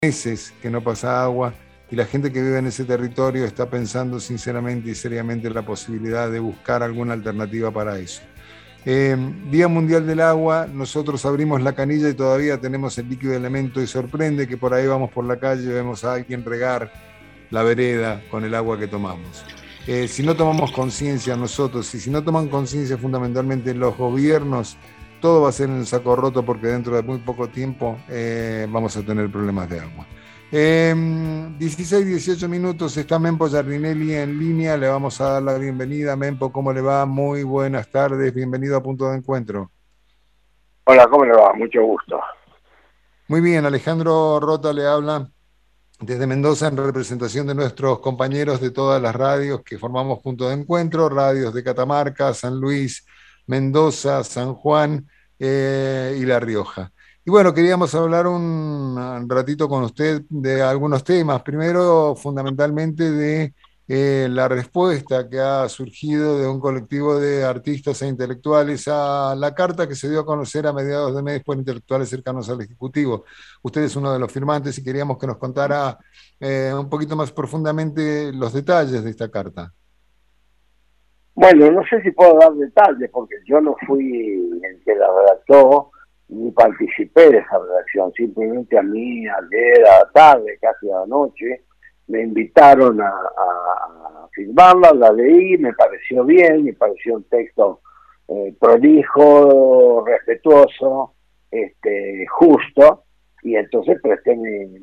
meses que no pasa agua y la gente que vive en ese territorio está pensando sinceramente y seriamente en la posibilidad de buscar alguna alternativa para eso. Día Mundial del Agua, nosotros abrimos la canilla y todavía tenemos el líquido elemento y sorprende que por ahí vamos por la calle y vemos a alguien regar la vereda con el agua que tomamos. Si no tomamos conciencia nosotros y si no toman conciencia fundamentalmente los gobiernos, todo va a ser en el saco roto porque dentro de muy poco tiempo vamos a tener problemas de agua. 18 minutos, está Mempo Giardinelli en línea, le vamos a dar la bienvenida. Mempo, ¿cómo le va? Muy buenas tardes, bienvenido a Punto de Encuentro. Hola, ¿cómo le va? Mucho gusto. Muy bien, Alejandro Rota le habla desde Mendoza en representación de nuestros compañeros de todas las radios que formamos Punto de Encuentro, radios de Catamarca, San Luis, Mendoza, San Juan y La Rioja. Y bueno, queríamos hablar un ratito con usted de algunos temas. Primero, fundamentalmente, de la respuesta que ha surgido de un colectivo de artistas e intelectuales a la carta que se dio a conocer a mediados de mes por intelectuales cercanos al Ejecutivo. Usted es uno de los firmantes y queríamos que nos contara un poquito más profundamente los detalles de esta carta. Bueno, no sé si puedo dar detalles porque yo no fui el que la redactó ni participé de esa redacción. Simplemente a mí ayer a la tarde, casi a la noche, me invitaron a firmarla, la leí, me pareció bien, me pareció un texto prolijo, respetuoso, justo, y entonces presté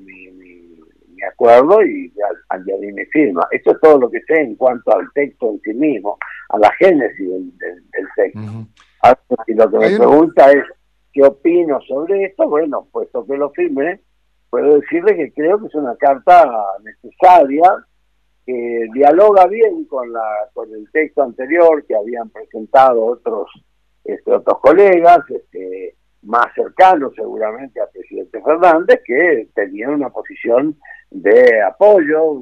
mi acuerdo y añadí mi firma. Esto es todo lo que sé en cuanto al texto en sí mismo, a la génesis del texto. Ahora, si lo que me pregunta es qué opino sobre esto, bueno, puesto que lo firmé, puedo decirle que creo que es una carta necesaria, que dialoga bien con el texto anterior que habían presentado otros colegas, más cercanos seguramente al presidente Fernández, que tenían una posición de apoyo.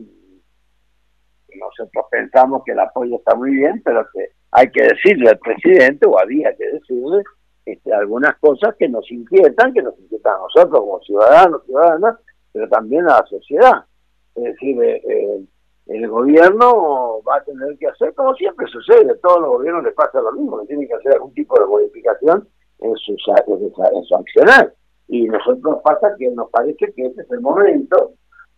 Nosotros pensamos que el apoyo está muy bien, pero que hay que decirle al presidente, o había que decirle, algunas cosas que nos inquietan a nosotros como ciudadanos, ciudadanas, pero también a la sociedad. Es decir, el gobierno va a tener que hacer, como siempre sucede, a todos los gobiernos les pasa lo mismo, que tienen que hacer algún tipo de modificación en su accionar. Y nosotros pasa que nos parece que este es el momento,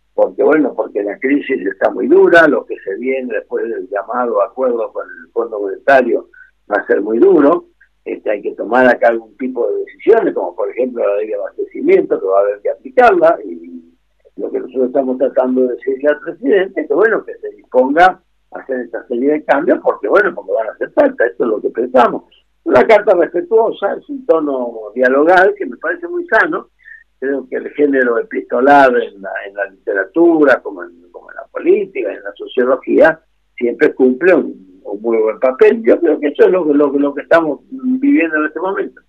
porque la crisis está muy dura, lo que se viene después del llamado acuerdo con el Fondo Monetario va a ser muy duro. Hay que tomar acá algún tipo de decisiones, como por ejemplo la ley de abastecimiento, que va a haber que aplicarla, y lo que nosotros estamos tratando de decirle al presidente, que se disponga a hacer esta serie de cambios, porque van a hacer falta, esto es lo que pensamos. Una carta respetuosa, es un tono dialogal que me parece muy sano. Creo que el género epistolar en la literatura, como en la política, en la sociología, siempre cumple un muy buen papel. Yo creo que eso es lo que estamos viviendo en este momento.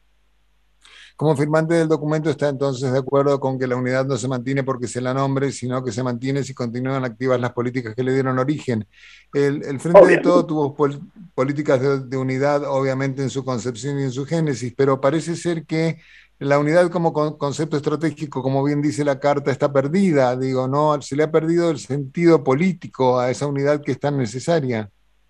Como firmante del documento, ¿está entonces de acuerdo con que la unidad no se mantiene porque se la nombre, sino que se mantiene si continúan activas las políticas que le dieron origen? El Frente de Todo tuvo políticas de unidad, obviamente, en su concepción y en su génesis, pero parece ser que la unidad como concepto estratégico, como bien dice la carta, está perdida. Digo, no, se le ha perdido el sentido político a esa unidad que es tan necesaria.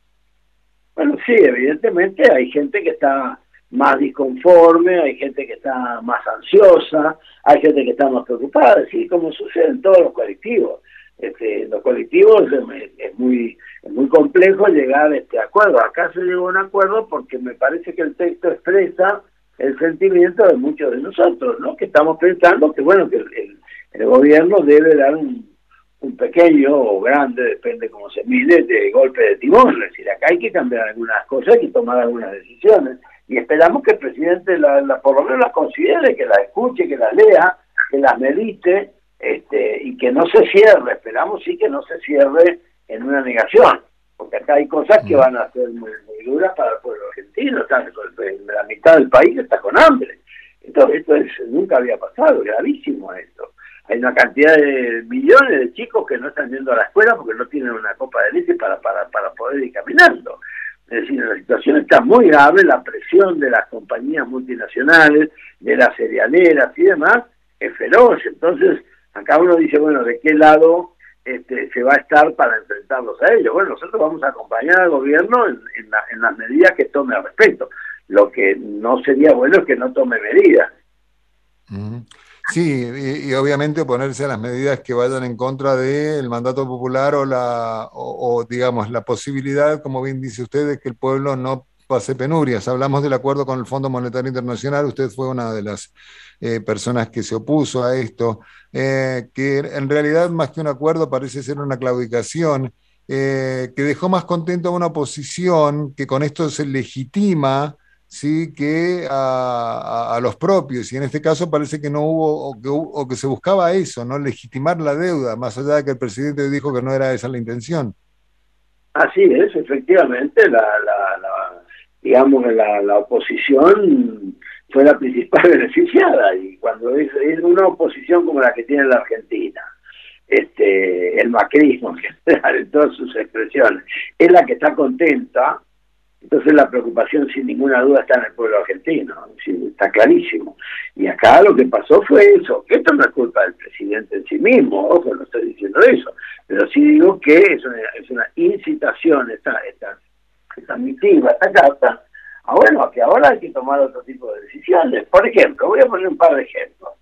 Bueno, sí, evidentemente hay gente que está más disconforme, hay gente que está más ansiosa, hay gente que está más preocupada, así como sucede en todos los colectivos. Los colectivos es muy complejo llegar a este acuerdo. Acá se llegó a un acuerdo porque me parece que el texto expresa el sentimiento de muchos de nosotros, ¿no? Que estamos pensando que que el gobierno debe dar un pequeño o grande, depende cómo se mide, de golpe de timón. Es decir, acá hay que cambiar algunas cosas, hay que tomar algunas decisiones, y esperamos que el presidente por lo menos las considere, que las escuche, que las lea, que las medite, y que no se cierre. Esperamos sí que no se cierre en una negación, porque acá hay cosas que van a ser muy duras para el pueblo argentino. La mitad del país está con hambre. Entonces, nunca había pasado, gravísimo esto. Hay una cantidad de millones de chicos que no están yendo a la escuela porque no tienen una copa de leche para poder ir caminando. Es decir, la situación está muy grave, la presión de las compañías multinacionales, de las cerealeras y demás, es feroz. Entonces, Acá uno dice, bueno, ¿de qué lado se va a estar para enfrentarlos a ellos? Bueno, nosotros vamos a acompañar al gobierno en las medidas que tome al respecto. Lo que no sería bueno es que no tome medidas. Sí, y obviamente oponerse a las medidas que vayan en contra del mandato popular o, digamos, la posibilidad, como bien dice usted, de que el pueblo no pase penurias. Hablamos del acuerdo con el Fondo Monetario Internacional, usted fue una de las personas que se opuso a esto, que en realidad más que un acuerdo parece ser una claudicación, que dejó más contento a una oposición que con esto se legitima, sí, que a los propios, y en este caso parece que no hubo o que se buscaba eso, ¿no? Legitimar la deuda, más allá de que el presidente dijo que no era esa la intención. Así es, efectivamente, digamos, la oposición fue la principal beneficiada, y cuando es una oposición como la que tiene la Argentina, el macrismo en general, en todas sus expresiones, es la que está contenta. Entonces la preocupación sin ninguna duda está en el pueblo argentino, sí, está clarísimo. Y acá lo que pasó fue eso, que esto no es culpa del presidente en sí mismo, ojo, no estoy diciendo eso, pero sí digo que es una incitación, esta mitiva, esta carta, bueno, que ahora hay que tomar otro tipo de decisiones. Por ejemplo, voy a poner un par de ejemplos.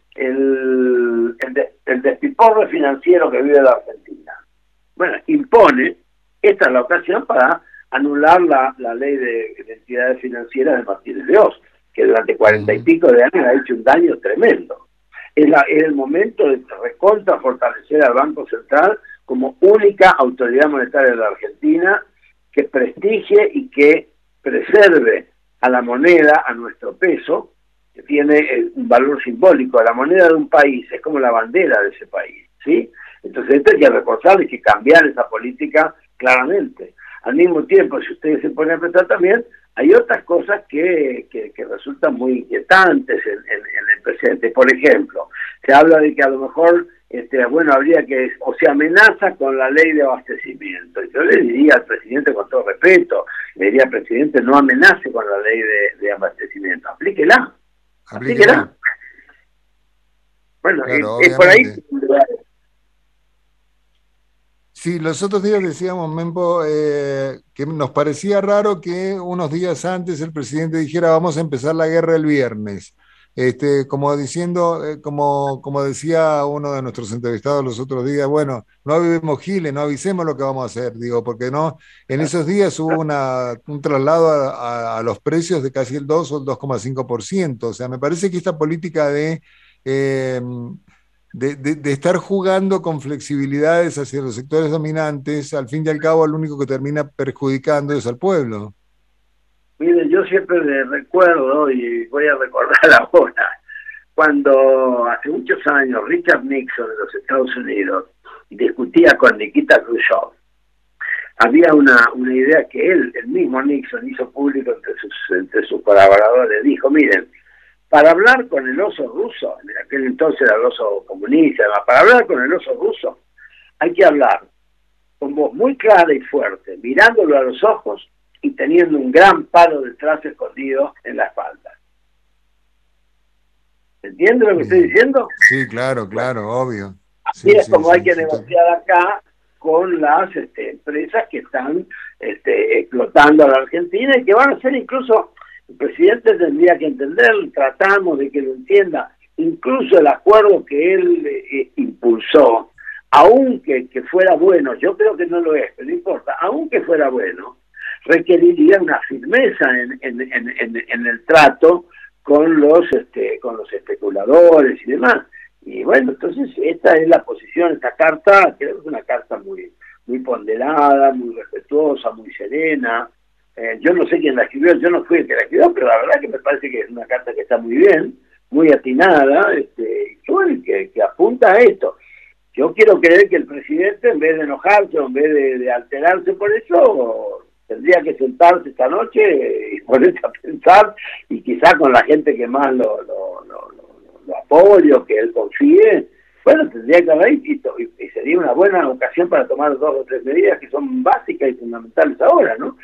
El despiporre financiero que vive la Argentina. Bueno, impone, esta es la ocasión para anular la ley de entidades financieras de Martínez de Oz, que durante 40 y pico de años ha hecho un daño tremendo. Es el momento de recontra fortalecer al Banco Central como única autoridad monetaria de la Argentina, que prestigie y que preserve a la moneda, a nuestro peso, que tiene un valor simbólico. La moneda de un país es como la bandera de ese país, ¿sí? Entonces esto hay que reforzar, hay que cambiar esa política claramente. Al mismo tiempo, si ustedes se ponen a pensar también, hay otras cosas que resultan muy inquietantes en el presente. Por ejemplo, se habla de que a lo mejor, habría que, o se amenaza con la ley de abastecimiento. Y yo le diría al presidente, con todo respeto, le diría al presidente, no amenace con la ley de abastecimiento, aplíquela. Bueno, Claro, es por ahí. obviamente. Sí, los otros días decíamos, Mempo, que nos parecía raro que unos días antes el presidente dijera vamos a empezar la guerra el viernes. Como diciendo, como decía uno de nuestros entrevistados los otros días, bueno, no avivemos giles, no avisemos lo que vamos a hacer, digo, porque no, en esos días hubo un traslado a los precios de casi el 2 o el 2,5%. O sea, me parece que esta política eh, de estar jugando con flexibilidades hacia los sectores dominantes, al fin y al cabo, lo único que termina perjudicando es al pueblo. Mire, yo siempre le recuerdo, y voy a recordar ahora, cuando hace muchos años Richard Nixon de los Estados Unidos discutía con Nikita Khrushchev, había una idea que el mismo Nixon hizo público entre sus colaboradores. Dijo, miren, para hablar con el oso ruso, en aquel entonces era el oso comunista, para hablar con el oso ruso hay que hablar con voz muy clara y fuerte, mirándolo a los ojos y teniendo un gran palo detrás escondido en la espalda. ¿Entiende lo que estoy diciendo? Sí, claro, obvio. Así es como hay que negociar acá con las empresas que están explotando a la Argentina y que van a ser incluso, el presidente tendría que entenderlo, tratamos de que lo entienda, incluso el acuerdo que él impulsó, aunque que fuera bueno, yo creo que no lo es, pero no importa, aunque fuera bueno, requeriría una firmeza en el trato con los especuladores y demás. Y bueno, entonces esta es la posición, esta carta, creo que es una carta muy ponderada, muy respetuosa, muy serena. Yo no sé quién la escribió, yo no fui el que la escribió, pero la verdad que me parece que es una carta que está muy bien, muy atinada, que apunta a esto. Yo quiero creer que el presidente, en vez de enojarse o en vez de alterarse por eso, tendría que sentarse esta noche y ponerse a pensar, y quizá con la gente que más lo apoye o que él confíe, bueno, tendría que hablar y sería una buena ocasión para tomar 2 o 3 medidas que son básicas y fundamentales ahora, ¿no?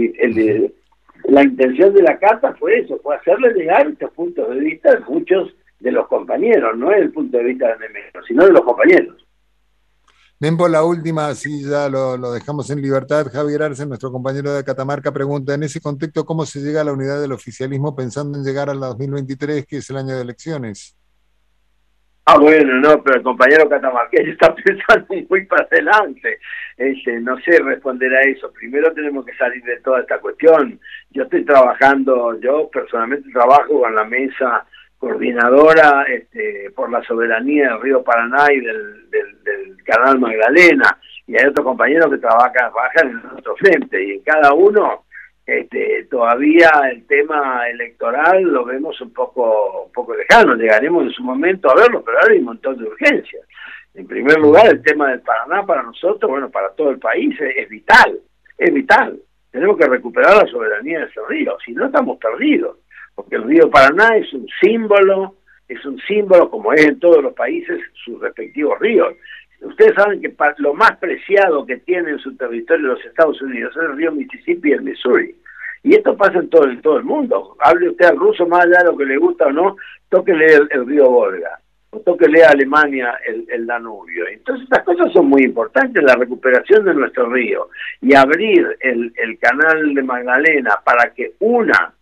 La intención de la carta fue eso, fue hacerle llegar estos puntos de vista, muchos de los compañeros, no es el punto de vista del enemigo, sino de los compañeros. Mempo, la última, así ya lo dejamos en libertad. Javier Arce, nuestro compañero de Catamarca, pregunta, en ese contexto, ¿cómo se llega a la unidad del oficialismo pensando en llegar al 2023, que es el año de elecciones? Ah, bueno, no, pero el compañero catamarqueño está pensando muy para adelante. No sé responder a eso. Primero tenemos que salir de toda esta cuestión. Yo estoy trabajando, yo personalmente trabajo con la mesa coordinadora por la soberanía del río Paraná y del canal Magdalena. Y hay otros compañeros que trabajan en otro frente. Y en cada uno todavía el tema electoral lo vemos un poco lejano, llegaremos en su momento a verlo, pero ahora hay un montón de urgencias. En primer lugar, el tema del Paraná para nosotros, bueno, para todo el país, es vital, es vital. Tenemos que recuperar la soberanía de ese río, si no estamos perdidos, porque el río Paraná es un símbolo, como es en todos los países, sus respectivos ríos. Ustedes saben que lo más preciado que tiene en su territorio los Estados Unidos es el río Mississippi y el Missouri. Y esto pasa en todo el mundo. Hable usted al ruso, más allá de lo que le gusta o no, tóquele el río Volga, o tóquele a Alemania el Danubio. Entonces estas cosas son muy importantes, la recuperación de nuestro río, y abrir el canal de Magdalena para que una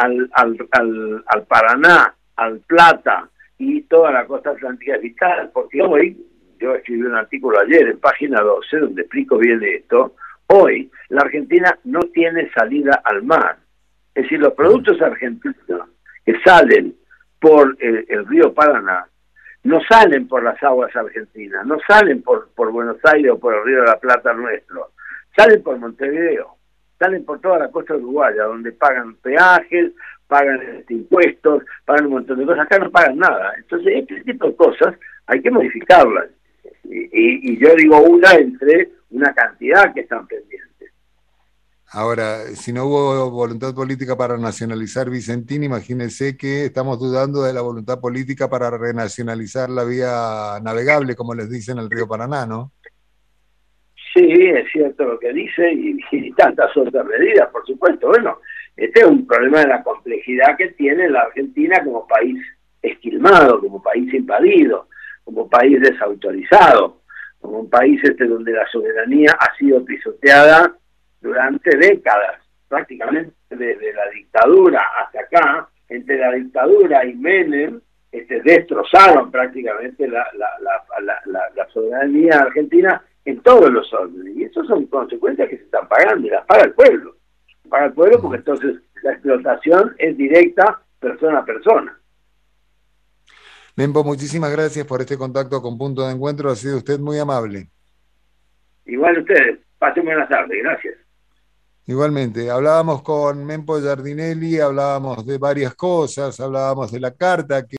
al Paraná, al Plata y toda la costa atlántica es vital, porque hoy, yo escribí un artículo ayer en página 12 donde explico bien esto. Hoy la Argentina no tiene salida al mar. Es decir, los productos argentinos que salen por el río Paraná no salen por las aguas argentinas, no salen por Buenos Aires o por el río de la Plata nuestro, salen por Montevideo, salen por toda la costa uruguaya, donde pagan peajes, pagan impuestos, pagan un montón de cosas. Acá no pagan nada. Entonces, este tipo de cosas hay que modificarlas. Y yo digo una entre una cantidad que están pendientes. Ahora, si no hubo voluntad política para nacionalizar Vicentín, imagínense que estamos dudando de la voluntad política para renacionalizar la vía navegable, como les dicen, el río Paraná, ¿no? Sí, es cierto lo que dice, y tantas otras medidas, por supuesto. Bueno, este es un problema de la complejidad que tiene la Argentina como país esquilmado, como país invadido, como país desautorizado, como un país donde la soberanía ha sido pisoteada durante décadas, prácticamente desde la dictadura hasta acá. Entre la dictadura y Menem destrozaron prácticamente la soberanía argentina en todos los órdenes, y eso son consecuencias que se están pagando, y las paga el pueblo. Paga el pueblo porque entonces la explotación es directa, persona a persona. Mempo, muchísimas gracias por este contacto con Punto de Encuentro, ha sido usted muy amable. Igual ustedes, pasen buenas tardes, gracias. Igualmente, hablábamos con Mempo Giardinelli, hablábamos de varias cosas, hablábamos de la carta que